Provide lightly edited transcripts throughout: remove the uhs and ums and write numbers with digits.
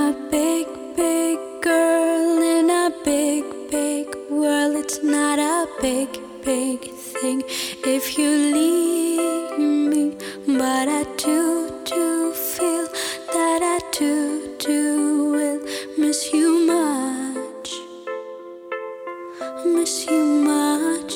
a big, big girl in a big, big world. It's not a big, big thing if you leave me, but I do feel that I do will miss you much, miss you much.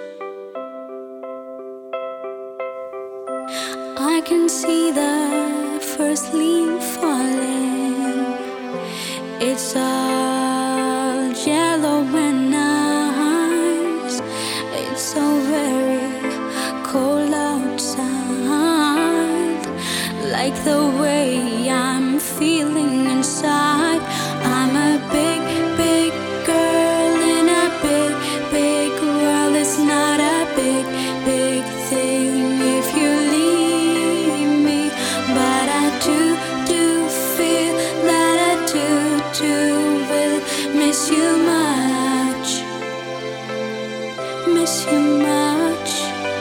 I can see the first leaf falling. It's all yellow and nice. It's so very cold outside. Like the way I'm feeling inside. I'm a big, big girl in a big, big world. It's not a big, big thing if you leave me, but I do feel that I do will miss you much, miss you much.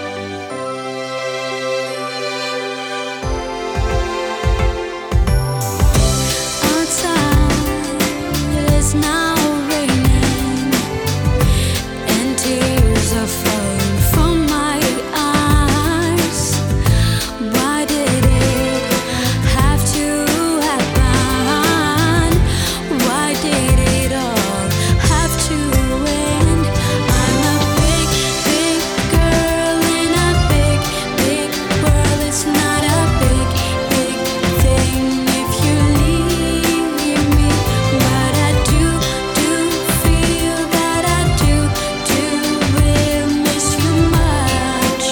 Outside it's now raining and tears are falling from my eyes. Why did it have to happen? Why did it all have to end? I'm a big, big girl in a big, big world. It's not a big, big thing if you leave me, but I do feel that I do will miss you much,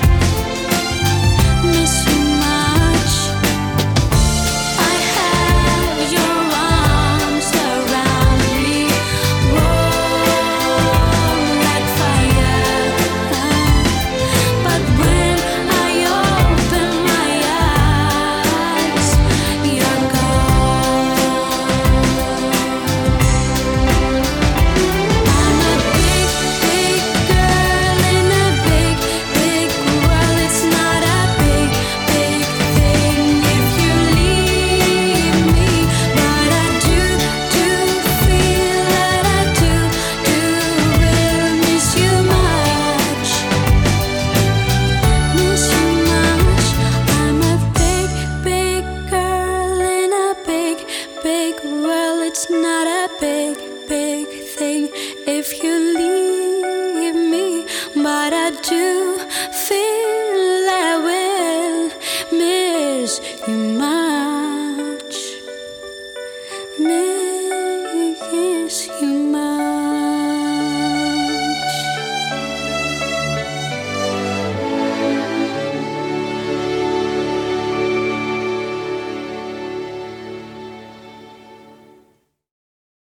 miss you much. I have your arms around me, warm like fire. But when I open my eyes, you're gone. I'm a big, big girl in a big, big world. It's not a big, big thing if you leave me, but I do feel that I do will miss you much, miss you much. I'm a big, big girl in a big, big world. It's not a big, big thing if you leave me, but I do feel I will miss you much, miss you much.